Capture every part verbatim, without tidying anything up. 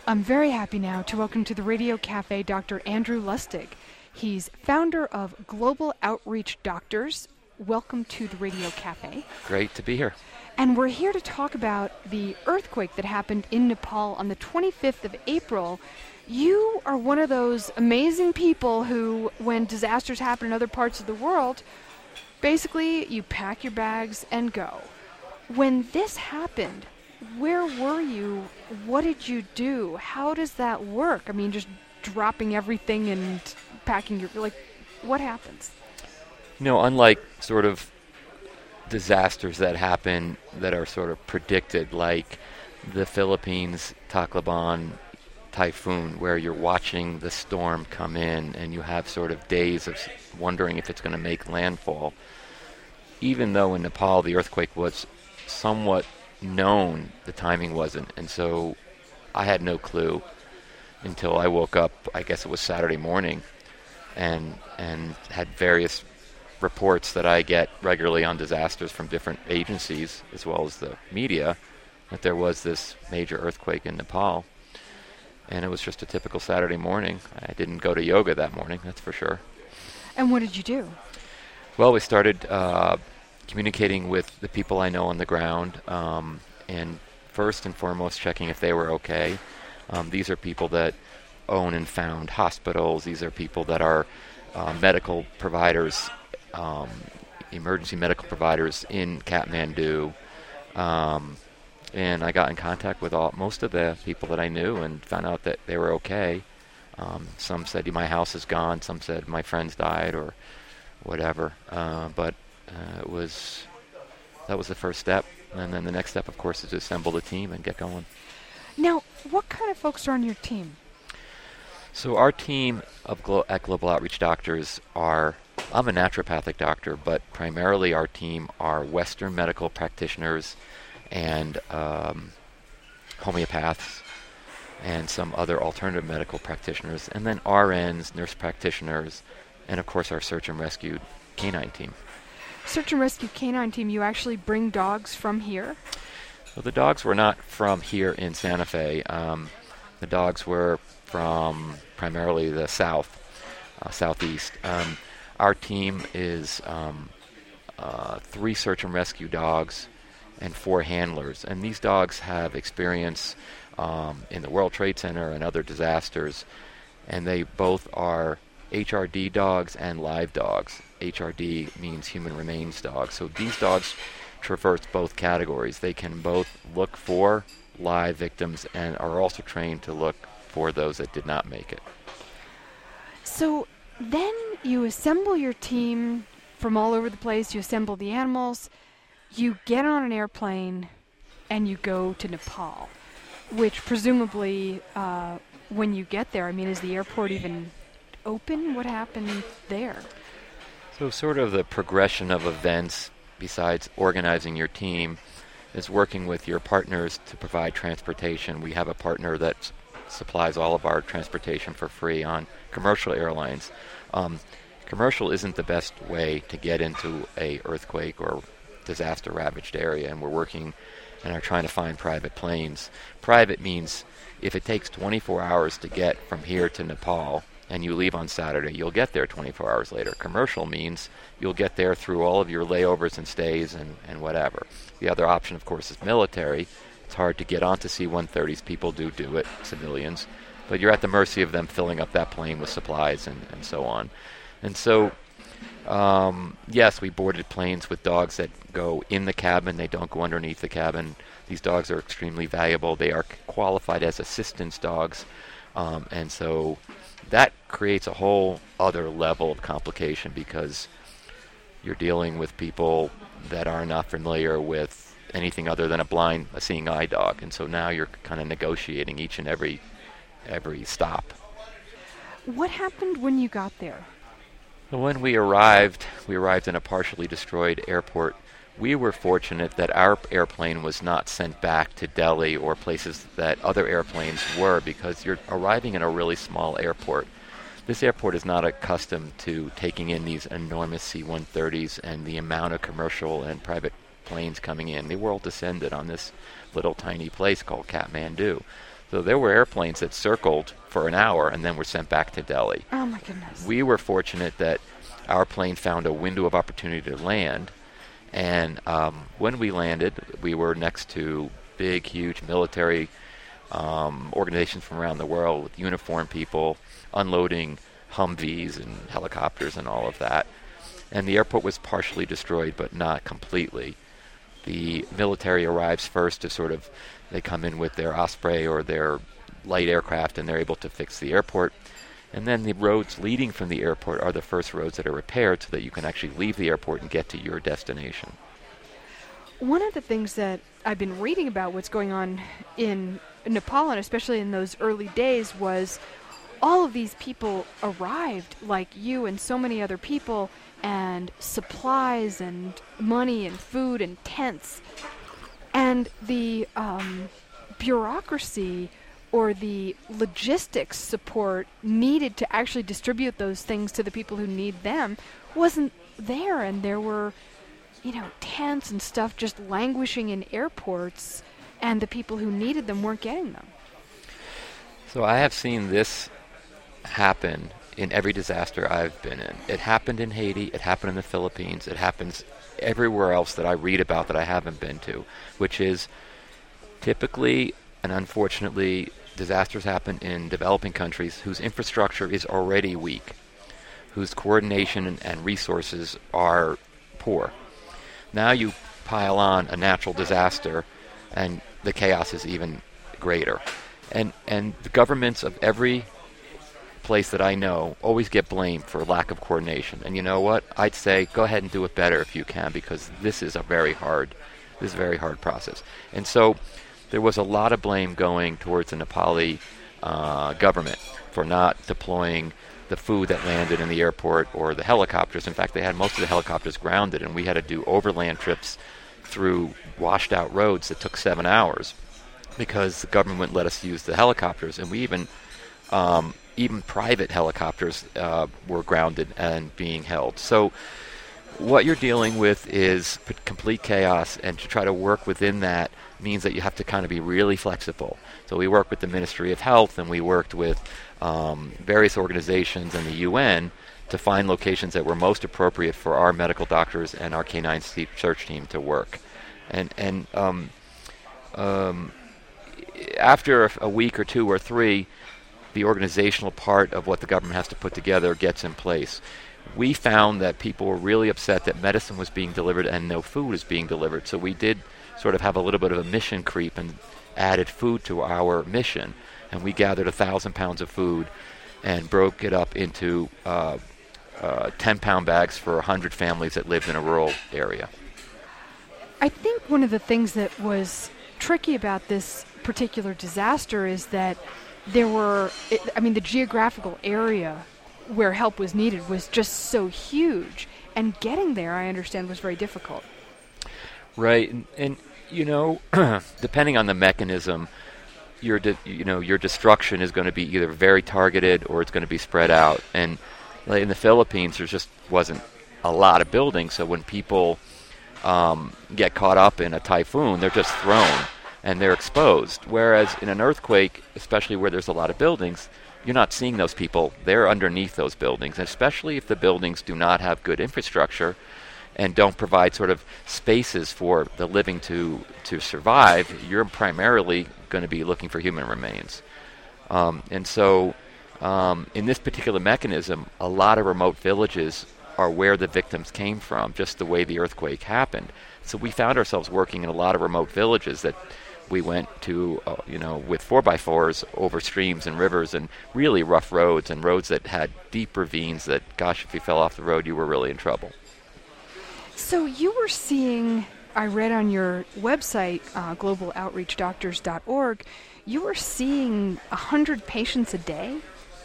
I'm very happy now to welcome to the Radio Cafe Doctor Andrew Lustig. He's founder of Global Outreach Doctors. Welcome to the Radio Cafe. Great to be here. And we're here to talk about the earthquake that happened in Nepal on the twenty-fifth of April. You are one of those amazing people who, when disasters happen in other parts of the world, basically you pack your bags and go. When this happened, where were you? What did you do? How does that work? I mean, just dropping everything and packing your, like, what happens? You know, unlike sort of disasters that happen that are sort of predicted, like the Philippines Tacloban typhoon, where you're watching the storm come in and you have sort of days of wondering if it's going to make landfall. Even though in Nepal the earthquake was somewhat known, the timing wasn't, and so I had no clue until I woke up, I guess it was Saturday morning, and and had various reports that I get regularly on disasters from different agencies as well as the media, that there was this major earthquake in Nepal. And it was just a typical Saturday morning. I didn't go to yoga that morning, that's for sure. And what did you do? Well, we started uh, communicating with the people I know on the ground, um, and first and foremost checking if they were okay. Um, these are people that own and found hospitals. These are people that are uh, medical providers, um, emergency medical providers in Kathmandu. Um, and I got in contact with all, most of the people that I knew and found out that they were okay. Um, some said, my house is gone. Some said, my friends died or whatever. Uh, but uh, it was that was the first step. And then the next step, of course, is to assemble the team and get going. Now, what kind of folks are on your team? So our team of Glo- at Global Outreach Doctors are, I'm a naturopathic doctor, but primarily our team are Western medical practitioners and um, homeopaths and some other alternative medical practitioners, and then R Ns, nurse practitioners, and of course our search and rescue canine team. Search and rescue canine team, you actually bring dogs from here? Well, the dogs were not from here in Santa Fe. Um, the dogs were from primarily the south, uh, southeast. Um, our team is um, uh, three search and rescue dogs and four handlers. And these dogs have experience um, in the World Trade Center and other disasters. And they both are H R D dogs and live dogs. H R D means human remains dogs. So these dogs traverse both categories. They can both look for live victims and are also trained to look for those that did not make it. So then you assemble your team from all over the place. You assemble the animals. You get on an airplane and you go to Nepal, which presumably uh, when you get there, I mean, is the airport even open? What happened there? So sort of the progression of events, besides organizing your team, is working with your partners to provide transportation. We have a partner that s- supplies all of our transportation for free on commercial airlines. Um, commercial isn't the best way to get into a earthquake or disaster-ravaged area, and we're working and are trying to find private planes. Private means if it takes twenty-four hours to get from here to Nepal, and you leave on Saturday, you'll get there twenty-four hours later. Commercial means you'll get there through all of your layovers and stays and, and whatever. The other option, of course, is military. It's hard to get onto C one thirties. People do do it, civilians. But you're at the mercy of them filling up that plane with supplies and, and so on. And so, um, yes, we boarded planes with dogs that go in the cabin. They don't go underneath the cabin. These dogs are extremely valuable. They are qualified as assistance dogs. Um, and so that creates a whole other level of complication because you're dealing with people that are not familiar with anything other than a blind, a seeing eye dog. And so now you're kind of negotiating each and every every stop. What happened when you got there? When we arrived, we arrived in a partially destroyed airport. We were fortunate that our airplane was not sent back to Delhi or places that other airplanes were, because you're arriving in a really small airport. This airport is not accustomed to taking in these enormous C one thirties and the amount of commercial and private planes coming in. They were all descended on this little tiny place called Kathmandu. So there were airplanes that circled for an hour and then were sent back to Delhi. Oh, my goodness. We were fortunate that our plane found a window of opportunity to land. And um, when we landed, we were next to big, huge military um, organizations from around the world with uniformed people unloading Humvees and helicopters and all of that. And the airport was partially destroyed, but not completely. The military arrives first to sort of, they come in with their Osprey or their light aircraft, and they're able to fix the airport. And then the roads leading from the airport are the first roads that are repaired so that you can actually leave the airport and get to your destination. One of the things that I've been reading about what's going on in Nepal, and especially in those early days, was all of these people arrived, like you and so many other people, and supplies and money and food and tents. And the um, bureaucracy or the logistics support needed to actually distribute those things to the people who need them wasn't there. And there were, you know, tents and stuff just languishing in airports, and the people who needed them weren't getting them. So I have seen this happen in every disaster I've been in. It happened in Haiti, it happened in the Philippines, it happens everywhere else that I read about that I haven't been to, which is typically and unfortunately disasters happen in developing countries whose infrastructure is already weak, whose coordination and, and resources are poor. Now you pile on a natural disaster and the chaos is even greater. And and the governments of every place that I know always get blamed for lack of coordination. And you know what? I'd say go ahead and do it better if you can, because this is a very hard, this is a very hard process. And so there was a lot of blame going towards the Nepali uh, government for not deploying the food that landed in the airport or the helicopters. In fact, they had most of the helicopters grounded, and we had to do overland trips through washed out roads that took seven hours because the government wouldn't let us use the helicopters. And we even um, even private helicopters uh, were grounded and being held. So what you're dealing with is p- complete chaos, and to try to work within that means that you have to kind of be really flexible. So we worked with the Ministry of Health, and we worked with um, various organizations and the U N to find locations that were most appropriate for our medical doctors and our K nine search team to work. And and um, um, after a week or two or three, the organizational part of what the government has to put together gets in place. We found that people were really upset that medicine was being delivered and no food was being delivered. So we did sort of have a little bit of a mission creep and added food to our mission. And we gathered a thousand pounds of food and broke it up into uh, uh, ten pound bags for a hundred families that lived in a rural area. I think one of the things that was tricky about this particular disaster is that there were, I mean, the geographical area where help was needed was just so huge, and getting there, I understand, was very difficult. Right, and, and you know, depending on the mechanism, your de- you know your destruction is going to be either very targeted or it's going to be spread out. And like in the Philippines, there just wasn't a lot of buildings, so when people um, get caught up in a typhoon, they're just thrown and they're exposed. Whereas in an earthquake, especially where there's a lot of buildings, you're not seeing those people. They're underneath those buildings, and especially if the buildings do not have good infrastructure and don't provide sort of spaces for the living to, to survive, you're primarily going to be looking for human remains. Um, and so um, in this particular mechanism, a lot of remote villages are where the victims came from, just the way the earthquake happened. So we found ourselves working in a lot of remote villages that we went to, uh, you know, with four by fours over streams and rivers and really rough roads and roads that had deep ravines that, gosh, if you fell off the road, you were really in trouble. So you were seeing, I read on your website, uh, global outreach doctors dot org, you were seeing one hundred patients a day?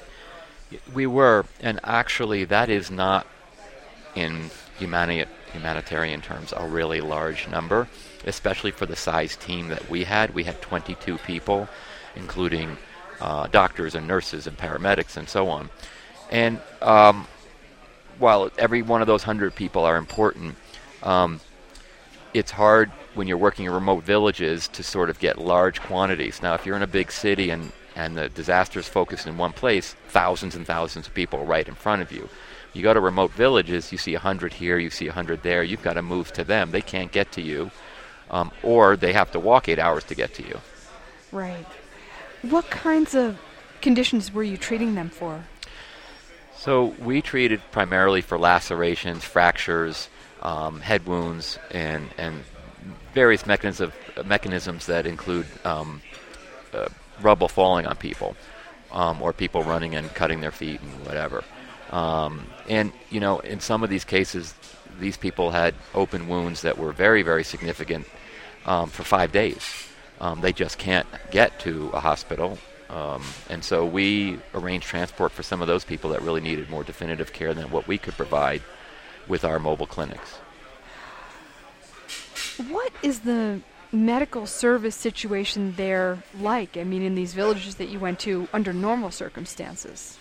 We were, and actually that is not, in humani- humanitarian terms, a really large number, especially for the size team that we had. We had twenty-two people, including uh, doctors and nurses and paramedics and so on. And um, while every one of those hundred people are important, um, it's hard when you're working in remote villages to sort of get large quantities. Now, if you're in a big city and, and the disaster is focused in one place, thousands and thousands of people right in front of you. You go to remote villages, you see one hundred here, you see one hundred there, you've got to move to them. They can't get to you, um, or they have to walk eight hours to get to you. Right. What kinds of conditions were you treating them for? So we treated primarily for lacerations, fractures, um, head wounds, and, and various mechanisms, mechanisms that include um, uh, rubble falling on people, um, or people running and cutting their feet and whatever. Um, and, you know, in some of these cases, these people had open wounds that were very, very significant um, for five days. Um, they just can't get to a hospital. Um, and so we arranged transport for some of those people that really needed more definitive care than what we could provide with our mobile clinics. What is the medical service situation there like? I mean, in these villages that you went to under normal circumstances?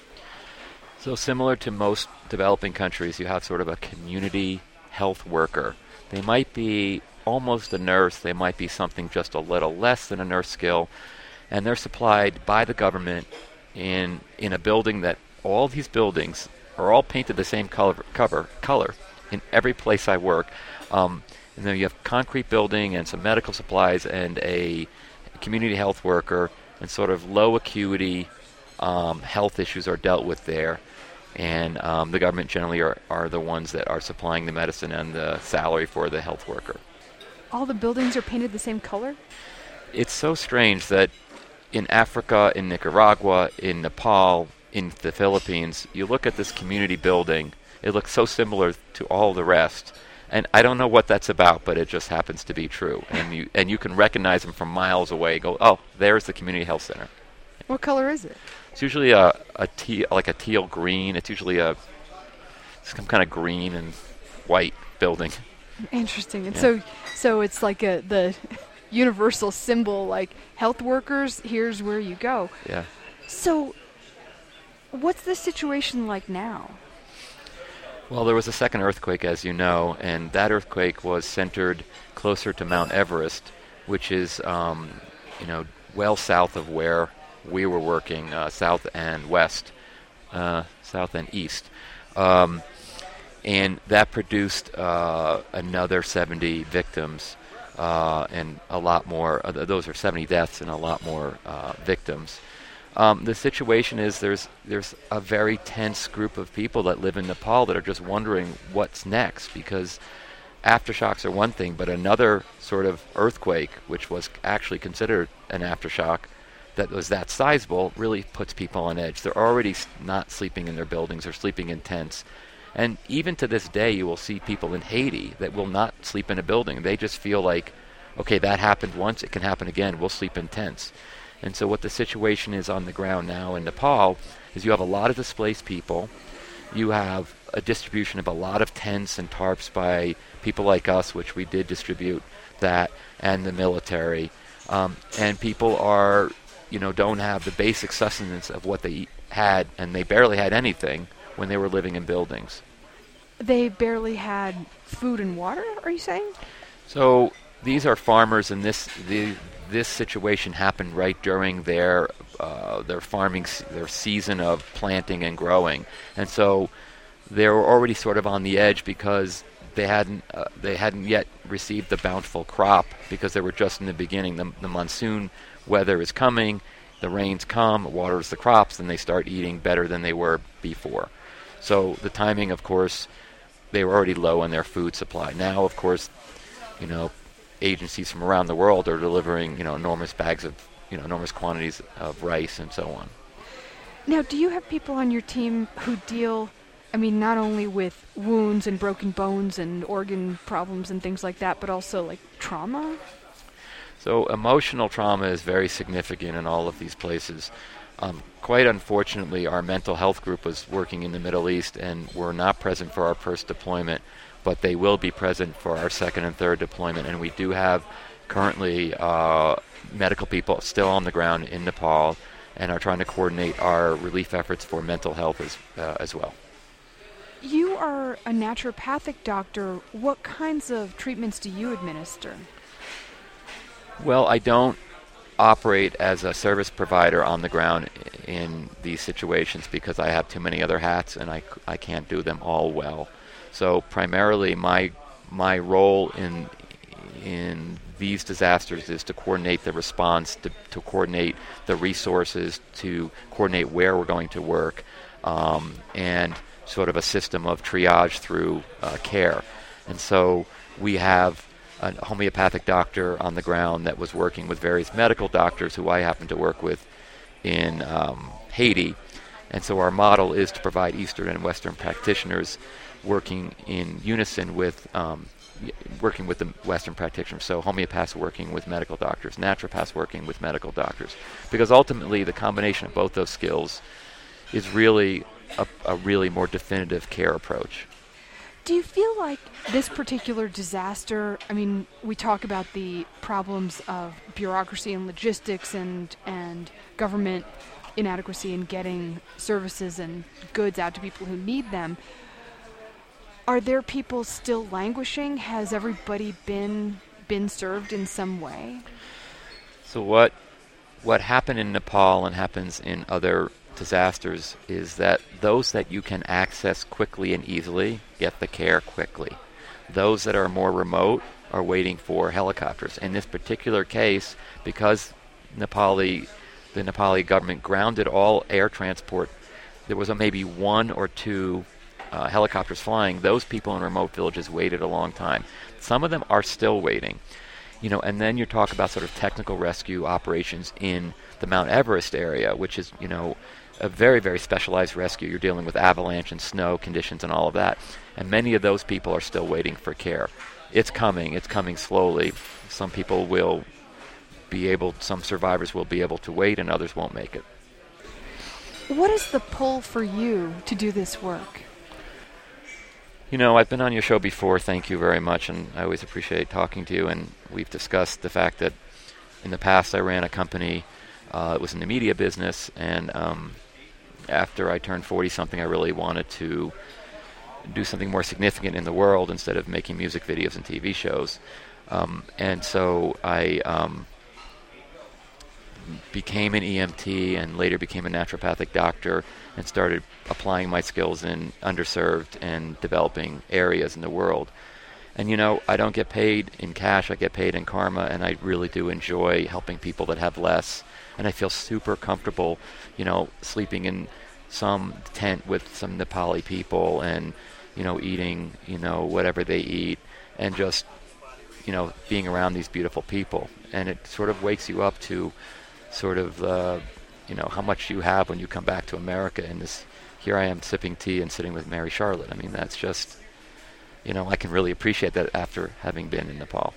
So similar to most developing countries, you have sort of a community health worker. They might be almost a nurse. They might be something just a little less than a nurse skill. And they're supplied by the government in in a building that all these buildings are all painted the same color, cover, color in every place I work. Um, and then you have concrete building and some medical supplies and a community health worker, and sort of low acuity um, health issues are dealt with there. And um, the government generally are, are the ones that are supplying the medicine and the salary for the health worker. All the buildings are painted the same color? It's so strange that in Africa, in Nicaragua, in Nepal, in the Philippines, you look at this community building, it looks so similar to all the rest. And I don't know what that's about, but it just happens to be true. And you and you can recognize them from miles away. Go, oh, there's the community health center. What color is it? It's usually a, a teal, like a teal green. It's usually a some kind of green and white building. Interesting. And Yeah. so so it's like a the universal symbol, like health workers, here's where you go. Yeah. So what's the situation like now? Well, there was a second earthquake, as you know, and that earthquake was centered closer to Mount Everest, which is, um, you know, well south of where we were working, uh, south and west, uh, south and east. Um, and that produced uh, another seventy victims, uh, and a lot more. Uh, th- those are seventy deaths and a lot more uh, victims. Um, the situation is there's there's a very tense group of people that live in Nepal that are just wondering what's next, because aftershocks are one thing, but another sort of earthquake, which was actually considered an aftershock, that was that sizable, really puts people on edge. They're already s- not sleeping in their buildings, they're sleeping in tents. And even to this day, you will see people in Haiti that will not sleep in a building. They just feel like, okay, that happened once, it can happen again, we'll sleep in tents. And so what the situation is on the ground now in Nepal is you have a lot of displaced people. You have a distribution of a lot of tents and tarps by people like us, which we did distribute that, and the military. Um, and people are, you know, don't have the basic sustenance of what they eat, had, and they barely had anything when they were living in buildings. They barely had food and water, are you saying? So these are farmers, and this the this situation happened right during their uh, their farming se- their season of planting and growing, and so they were already sort of on the edge because they hadn't uh, they hadn't yet received the bountiful crop, because they were just in the beginning. The, the monsoon weather is coming, the rains come, it waters the crops, and they start eating better than they were before. So the timing, of course, they were already low on their food supply. Now, of course, you know, agencies from around the world are delivering, you know, enormous bags of, you know, enormous quantities of rice and so on. Now, do you have people on your team who deal, I mean, not only with wounds and broken bones and organ problems and things like that, but also like trauma? So emotional trauma is very significant in all of these places. Um, quite unfortunately, our mental health group was working in the Middle East and were not present for our first deployment, but they will be present for our second and third deployment. And we do have currently uh, medical people still on the ground in Nepal and are trying to coordinate our relief efforts for mental health as, uh, as well. You are a naturopathic doctor. What kinds of treatments do you administer? Well, I don't operate as a service provider on the ground in these situations because I have too many other hats and I, I can't do them all well. So primarily my my role in in these disasters is to coordinate the response, to, to coordinate the resources, to coordinate where we're going to work, um, and sort of a system of triage through uh, care. And so we have a homeopathic doctor on the ground that was working with various medical doctors who I happen to work with in um, Haiti. And so our model is to provide Eastern and Western practitioners working in unison with um, working with the Western practitioners. So homeopaths working with medical doctors, naturopaths working with medical doctors. Because ultimately the combination of both those skills is really a, a really more definitive care approach. Do you feel like this particular disaster, I mean, we talk about the problems of bureaucracy and logistics and, and government inadequacy in getting services and goods out to people who need them. Are there people still languishing? Has everybody been been served in some way? So what what happened in Nepal and happens in other disasters is that those that you can access quickly and easily get the care quickly. Those that are more remote are waiting for helicopters. In this particular case, because Nepali, the Nepali government grounded all air transport, there was a maybe one or two uh, helicopters flying. Those people in remote villages waited a long time. Some of them are still waiting. You know, and then you talk about sort of technical rescue operations in the Mount Everest area, which is, you know, a very, very specialized rescue. You're dealing with avalanche and snow conditions and all of that. And many of those people are still waiting for care. It's coming. It's coming slowly. Some people will be able, some survivors will be able to wait and others won't make it. What is the pull for you to do this work? You know, I've been on your show before, thank you very much, and I always appreciate talking to you, and we've discussed the fact that in the past I ran a company, uh, it was in the media business, and um, after I turned forty-something, I really wanted to do something more significant in the world instead of making music videos and T V shows. Um, and so I um, became an E M T and later became a naturopathic doctor and started applying my skills in underserved and developing areas in the world. And, you know, I don't get paid in cash, I get paid in karma, and I really do enjoy helping people that have less. And I feel super comfortable, you know, sleeping in some tent with some Nepali people and, you know, eating, you know, whatever they eat and just, you know, being around these beautiful people. And it sort of wakes you up to sort of, uh, you know, how much you have when you come back to America. And this, here I am sipping tea and sitting with Mary Charlotte. I mean, that's just, you know, I can really appreciate that after having been in Nepal.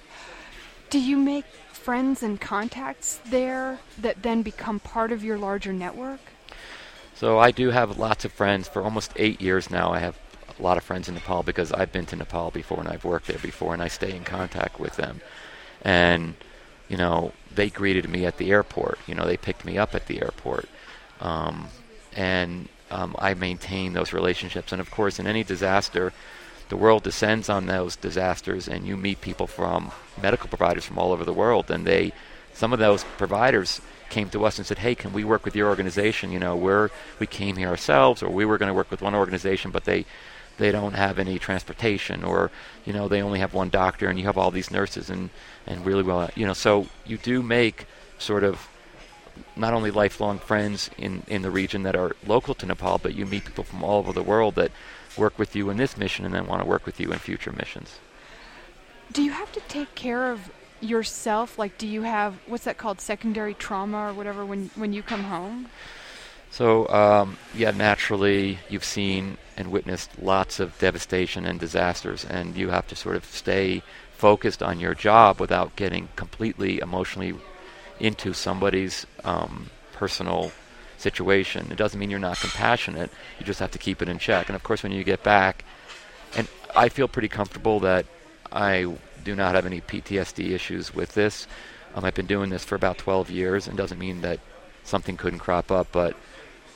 Do you make friends and contacts there that then become part of your larger network? So I do have lots of friends. For almost eight years now, I have a lot of friends in Nepal because I've been to Nepal before and I've worked there before, and I stay in contact with them. And, you know, they greeted me at the airport. You know, they picked me up at the airport. Um, and um, I maintain those relationships. And, of course, in any disaster, the world descends on those disasters, and you meet people from medical providers from all over the world. And they, some of those providers came to us and said, hey, can we work with your organization? You know, we're, we came here ourselves, or we were going to work with one organization, but they they don't have any transportation, or, you know, they only have one doctor and you have all these nurses and, and really well, you know, so you do make sort of not only lifelong friends in, in the region that are local to Nepal, but you meet people from all over the world that work with you in this mission and then want to work with you in future missions. Do you have to take care of yourself? Like, do you have, what's that called, secondary trauma or whatever when, when you come home? So, um, yeah, naturally, you've seen and witnessed lots of devastation and disasters, and you have to sort of stay focused on your job without getting completely emotionally into somebody's um, personal situation. It doesn't mean you're not compassionate. You just have to keep it in check. And, of course, when you get back, and I feel pretty comfortable that I do not have any P T S D issues with this. Um, I've been doing this for about twelve years, and doesn't mean that something couldn't crop up, but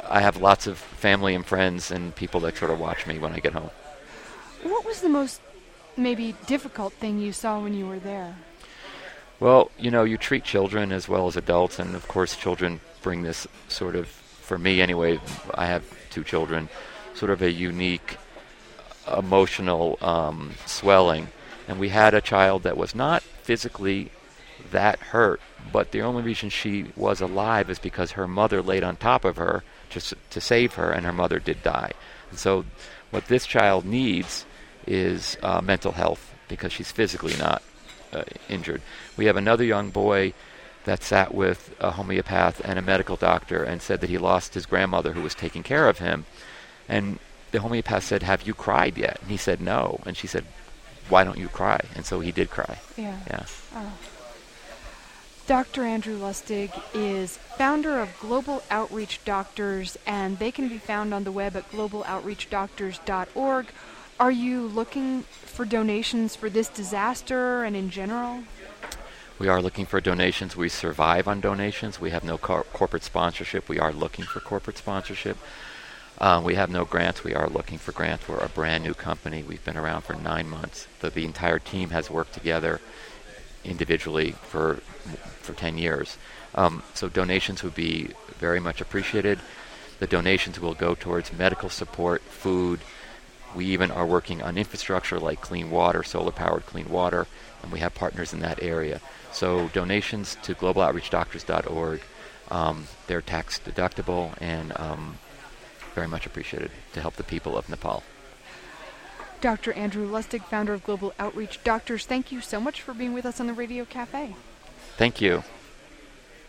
I have lots of family and friends and people that sort of watch me when I get home. What was the most maybe difficult thing you saw when you were there? Well, you know, you treat children as well as adults, and of course children bring this sort of, for me anyway, I have two children, sort of a unique emotional um, swelling. And we had a child that was not physically that hurt, but the only reason she was alive is because her mother laid on top of her just to save her, and her mother did die. And so what this child needs is uh, mental health, because she's physically not uh, injured. We have another young boy that sat with a homeopath and a medical doctor and said that he lost his grandmother who was taking care of him. And the homeopath said, "Have you cried yet?" And he said, "No." And she said, "Why don't you cry?" And so he did cry. Yeah. Yeah. Oh. Doctor Andrew Lustig is founder of Global Outreach Doctors, and they can be found on the web at global outreach doctors dot org. Are you looking for donations for this disaster and in general? We are looking for donations. We survive on donations. We have no cor- corporate sponsorship. We are looking for corporate sponsorship. Uh, we have no grants. We are looking for grants. We're a brand new company. We've been around for nine months. The, the entire team has worked together individually for for ten years. Um, so donations would be very much appreciated. The donations will go towards medical support, food. We even are working on infrastructure like clean water, solar-powered clean water, and we have partners in that area. So donations to global outreach doctors dot org, um, they're tax deductible and um, very much appreciated to help the people of Nepal. Doctor Andrew Lustig, founder of Global Outreach Doctors, thank you so much for being with us on the Radio Cafe. Thank you.